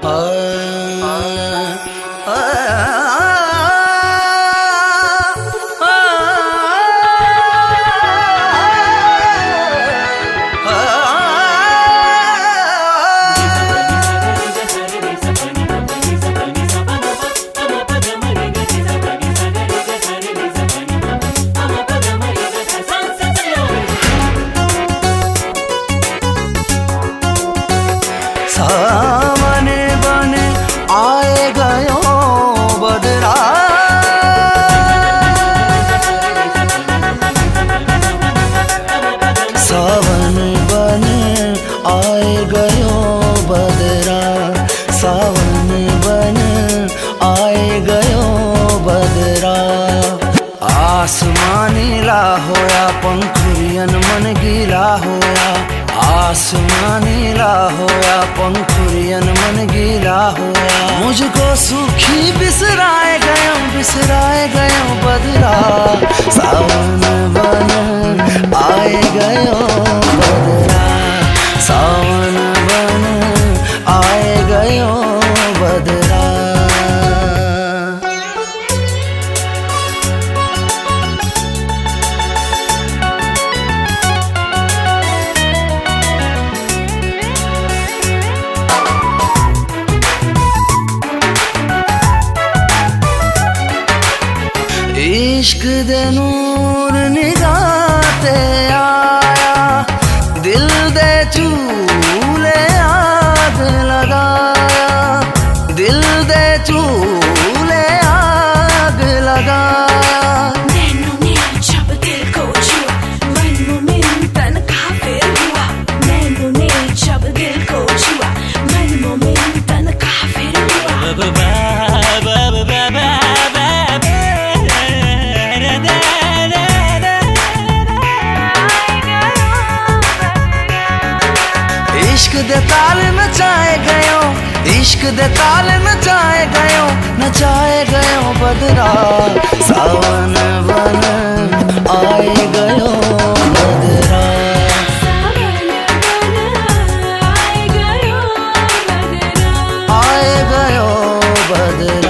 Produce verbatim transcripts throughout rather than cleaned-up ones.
सावन बन आए गयो बदरा, सावन बन आए गयो बदरा, सावन बन आए गयो बदरा। आसमान नीला होया पंखुरियन मन गीला होया, आसमान नीला होया पंखुरियन मन गीला होया। मुझको सूखी बिसराए गयो बिसराए गयो बदरा, सावन बन आए गयो बदरा, सावन बन आए गयो बदरा। इश्क दे नूर निगाह ते आया, दिल दे चूल्हे आग लगाया, दिल दे चूल्हे आग लगाया। नैनों ने जब दिल को छुआ, मन मोमिन तन काफिर हुआ, नैनों ने जब दिल को छुआ, मन मोमिन तन काफिर हुआ। इश्क दे ताल नचाए गयो, इश्क दे ताल नचाए गयो, नचाए गयो बदरा, सावन बन आए गयो बदरा, सावन बन आए गयो बदरा, आए गयो बदरा।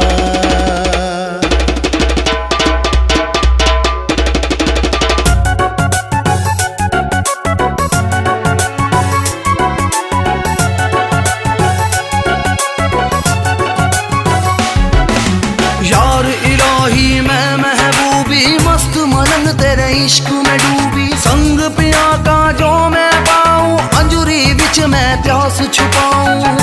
यार इलाही मैं महबूबी मस्त मलन तेरे इश्क में डूबी, संग पिया का जो मैं पाऊं अंजुरी विच मैं प्यास छुपाऊं।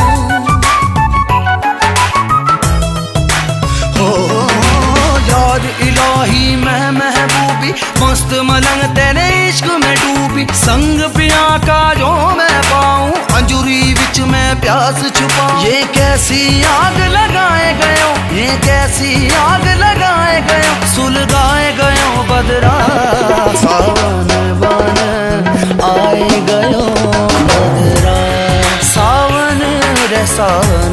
हो यार इलाही मैं महबूबी मस्त मलन तेरे इश्क में डूबी, संग पिया का जो मैं पाऊं अंजुरी विच मैं प्यास छुपाऊं। ये कैसी आग लगाए गयो, ये कैसी आग लगाए गयो, सुलगाए गयो बदरा, सावन बन आए गयो बदरा, सावन रे सावन।